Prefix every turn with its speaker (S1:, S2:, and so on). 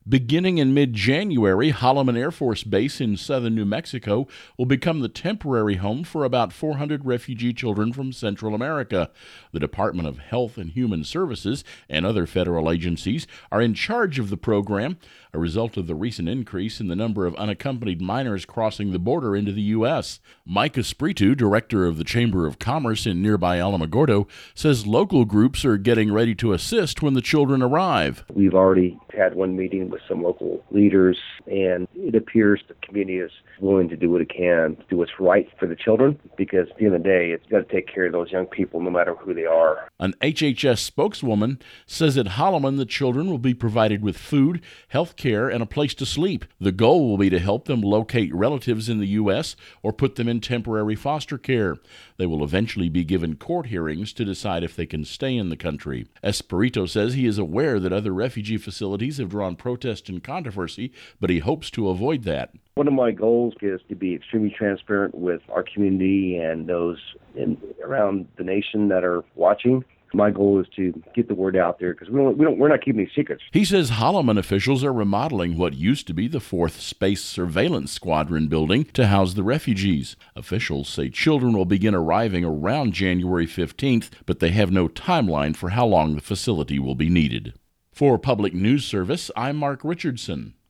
S1: Beginning in mid-January, Holloman Air Force Base in southern New Mexico will become the temporary home for about 400 refugee children from Central America. The Department of Health and Human Services and other federal agencies are in charge of the program, a result of the recent increase in the number of unaccompanied minors crossing the border into the U.S. Mike Espiritu, director of the Chamber of Commerce in nearby Alamogordo, says local groups are getting ready to assist when the children arrive.
S2: We've already had one meeting with some local leaders, and it appears the community is willing to do what it can to do what's right for the children, because at the end of the day, it's got to take care of those young people no matter who they are.
S1: An HHS spokeswoman says at Holloman the children will be provided with food, health care, and a place to sleep. The goal will be to help them locate relatives in the U.S. or put them in temporary foster care. They will eventually be given court hearings to decide if they can stay in the country. Espiritu says he is aware that other refugee facilities have drawn protest and controversy, but he hopes to avoid that.
S2: One of my goals is to be extremely transparent with our community and those around the nation that are watching. My goal is to get the word out there because we're not keeping any secrets.
S1: He says Holloman officials are remodeling what used to be the 4th Space Surveillance Squadron building to house the refugees. Officials say children will begin arriving around January 15th, but they have no timeline for how long the facility will be needed. For Public News Service, I'm Mark Richardson.